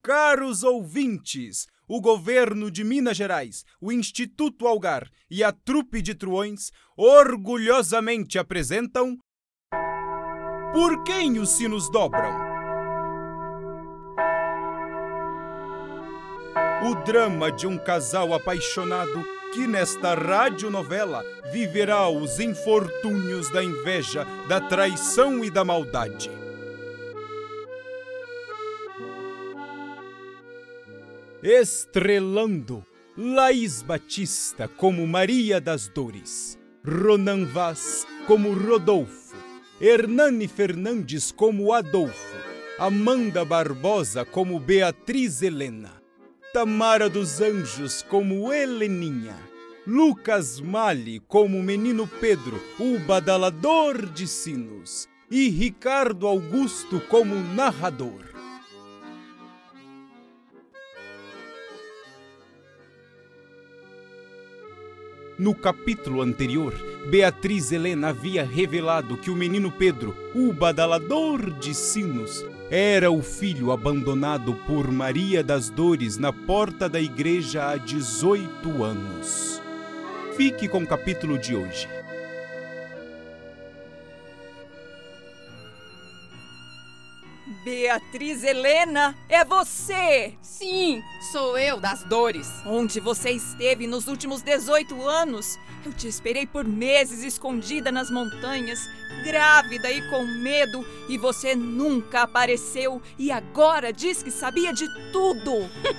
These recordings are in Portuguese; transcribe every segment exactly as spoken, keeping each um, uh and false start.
Caros ouvintes, o governo de Minas Gerais, o Instituto Algar e a trupe de truões orgulhosamente apresentam Por Quem os Sinos Dobram? O drama de um casal apaixonado que nesta radionovela viverá os infortúnios da inveja, da traição e da maldade. Estrelando Laís Batista como Maria das Dores, Ronan Vaz como Rodolfo, Hernani Fernandes como Adolfo, Amanda Barbosa como Beatriz Helena, Tamara dos Anjos como Heleninha, Lucas Mali como Menino Pedro, o badalador de sinos, e Ricardo Augusto como narrador. No capítulo anterior, Beatriz Helena havia revelado que o menino Pedro, o badalador de sinos, era o filho abandonado por Maria das Dores na porta da igreja há dezoito anos. Fique com o capítulo de hoje. Beatriz Helena, é você! Sim, sou eu, das Dores. Onde você esteve nos últimos dezoito anos? Eu te esperei por meses escondida nas montanhas, grávida e com medo, e você nunca apareceu e agora diz que sabia de tudo.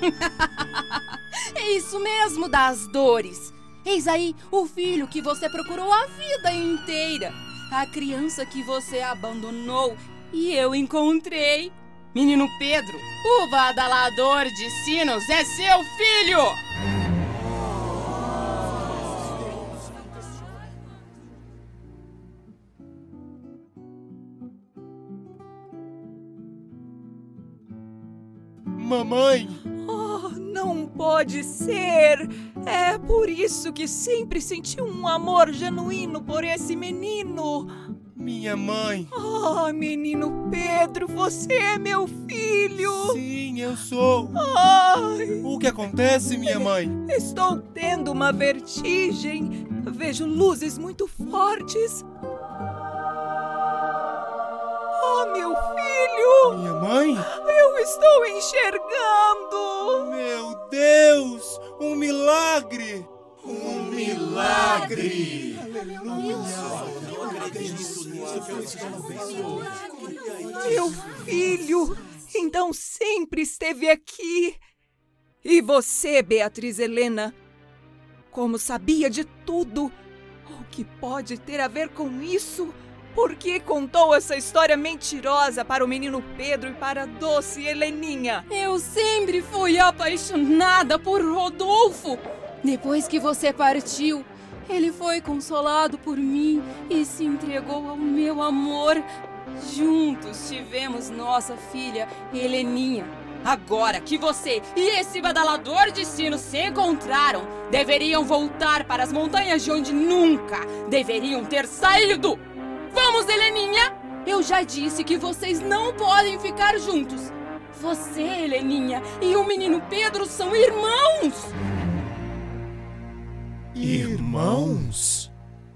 É isso mesmo, das Dores. Eis aí o filho que você procurou a vida inteira, a criança que você abandonou e eu encontrei. Menino Pedro, o badalador de sinos é seu filho! Mamãe! Oh, não pode ser! É por isso que sempre senti um amor genuíno por esse menino. Minha mãe! Oh, menino Pedro, você é meu filho! Sim, eu sou! Ai, O que acontece, minha mãe? estou tendo uma vertigem. Vejo luzes muito fortes. Oh, meu filho! Minha mãe? Eu estou enxergando! Meu Deus! Um milagre! Um milagre! Meu filho, então sempre esteve aqui. E você, Beatriz Helena, como sabia de tudo? O que pode ter a ver com isso? Por que contou essa história mentirosa para o menino Pedro e para a doce Heleninha? Eu sempre fui apaixonada por Rodolfo. Depois que você partiu, ele foi consolado por mim e se entregou ao meu amor. Juntos tivemos nossa filha, Heleninha. Agora que você e esse badalador de sinos se encontraram, deveriam voltar para as montanhas de onde nunca deveriam ter saído. Vamos, Heleninha! Eu já disse que vocês não podem ficar juntos. Você, Heleninha, e o menino Pedro são irmãos! Irmãos?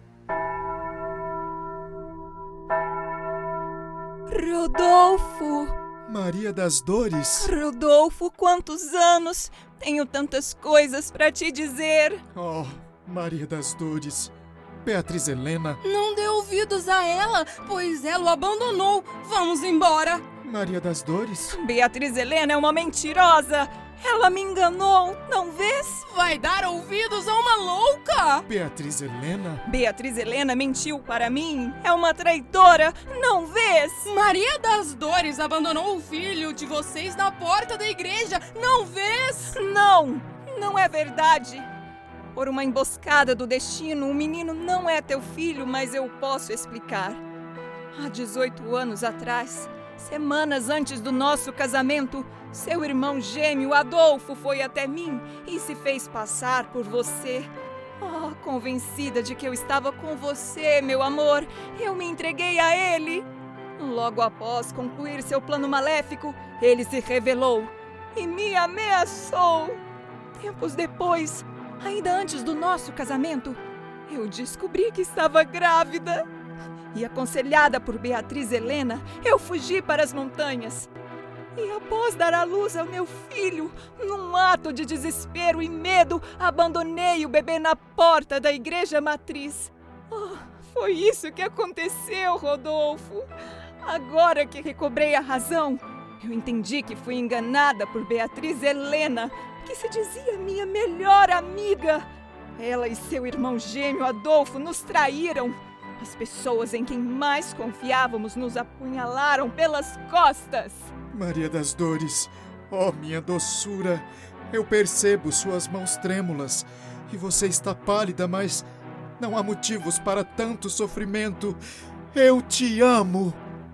Rodolfo! Maria das Dores? Rodolfo, quantos anos! Tenho tantas coisas para te dizer. Oh, Maria das Dores. Beatriz Helena. Não dê ouvidos a ela, pois ela o abandonou. Vamos embora. Maria das Dores? Beatriz Helena é uma mentirosa. Ela me enganou, não vês? Vai dar ouvidos a uma louca? Beatriz Helena? Beatriz Helena mentiu para mim. É uma traidora, não vês? Maria das Dores abandonou o filho de vocês na porta da igreja, não vês? Não, não é verdade. Por uma emboscada do destino, o menino não é teu filho, mas eu posso explicar. Há dezoito anos atrás, semanas antes do nosso casamento, seu irmão gêmeo Adolfo foi até mim e se fez passar por você. Oh, convencida de que eu estava com você, meu amor, eu me entreguei a ele. Logo após concluir seu plano maléfico, ele se revelou. e me ameaçou. Tempos depois, ainda antes do nosso casamento, eu descobri que estava grávida. E aconselhada por Beatriz Helena, eu fugi para as montanhas. E após dar à luz ao meu filho, num ato de desespero e medo, abandonei o bebê na porta da igreja matriz. Oh, foi isso que aconteceu, Rodolfo. Agora que recobrei a razão, eu entendi que fui enganada por Beatriz Helena, que se dizia minha melhor amiga. Ela e seu irmão gêmeo Adolfo nos traíram. As pessoas em quem mais confiávamos nos apunhalaram pelas costas. Maria das Dores, ó minha doçura, eu percebo suas mãos trêmulas e você está pálida, mas não há motivos para tanto sofrimento. Eu te amo.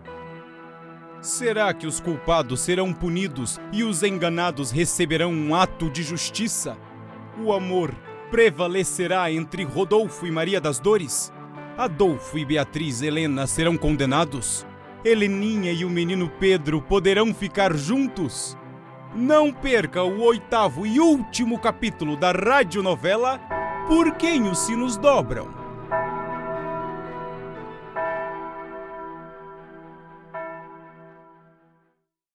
Será que os culpados serão punidos e os enganados receberão um ato de justiça? O amor prevalecerá entre Rodolfo e Maria das Dores? Adolfo e Beatriz Helena serão condenados? Heleninha e o menino Pedro poderão ficar juntos? Não perca o oitavo e último capítulo da radionovela Por Quem os Sinos Dobram.